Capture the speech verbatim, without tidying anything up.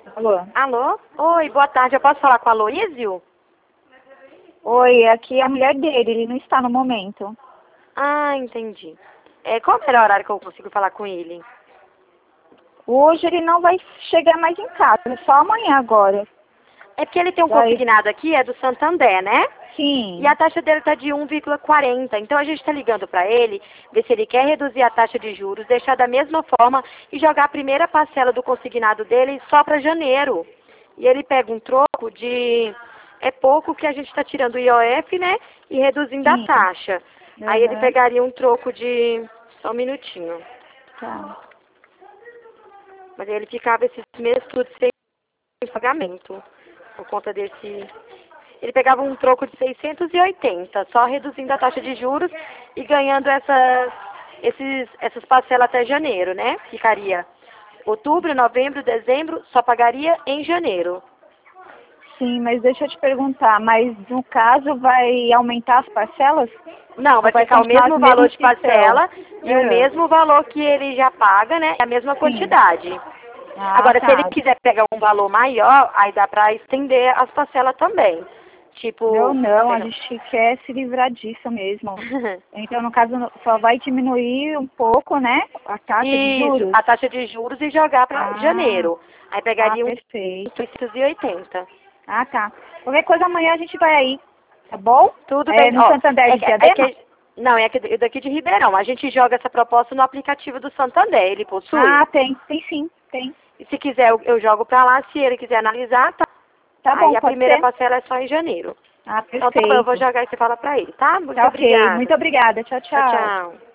Alô? Alô? Oi, boa tarde. Eu posso falar com a Aloísio? Oi, aqui é a mulher dele, ele não está no momento. Ah, entendi. É, qual é o melhor horário que eu consigo falar com ele? Hoje ele não vai chegar mais em casa, só amanhã agora. É porque ele tem um Vai. consignado aqui, é do Santander, né? Sim. E a taxa dele está de um vírgula quarenta. Então a gente está ligando para ele, ver se ele quer reduzir a taxa de juros, deixar da mesma forma e jogar a primeira parcela do consignado dele só para janeiro. E ele pega um troco de... É pouco que a gente está tirando o I O F, né? E reduzindo a Sim. taxa. Aí ele Aham. pegaria um troco de... Só um minutinho. Tá. Mas aí ele ficava esses meses tudo sem pagamento. Por conta desse... Ele pegava um troco de seiscentos e oitenta, só reduzindo a taxa de juros e ganhando essas, esses, essas parcelas até janeiro, né? Ficaria outubro, novembro, dezembro, só pagaria em janeiro. Sim, mas deixa eu te perguntar, mas no caso vai aumentar as parcelas? Não, Ou vai vai ficar o continuar as mesmo valor mesmas de que são? parcela e o Aham. mesmo valor que ele já paga, né? A mesma Sim. quantidade. Ah, Agora, se ele tá. quiser pegar um valor maior, aí dá pra estender as parcelas também. Não, Tipo, não, a pega... gente quer se livrar disso mesmo. Então, no caso, só vai diminuir um pouco, né, a taxa de Isso, juros? a taxa de juros e jogar para Ah, janeiro. Aí ah, pegaria um perfeito. seiscentos e oitenta. Ah, tá. Qualquer coisa amanhã a gente vai aí, tá bom? Tudo É bem, no ó. Santander É de que, é Diadema? que não, é que daqui de Ribeirão. A gente joga essa proposta no aplicativo do Santander. Ele possui? Ah, tem, tem sim, tem. E se quiser, eu, eu jogo para lá. Se ele quiser analisar, tá. Tá Aí bom, a pode primeira ser? parcela é só em janeiro. Ah, Então tá bom, eu vou perfeito. jogar e você fala para ele, tá? Muito Tá ok. obrigada. Muito obrigada. Tchau, Tchau, tchau. tchau.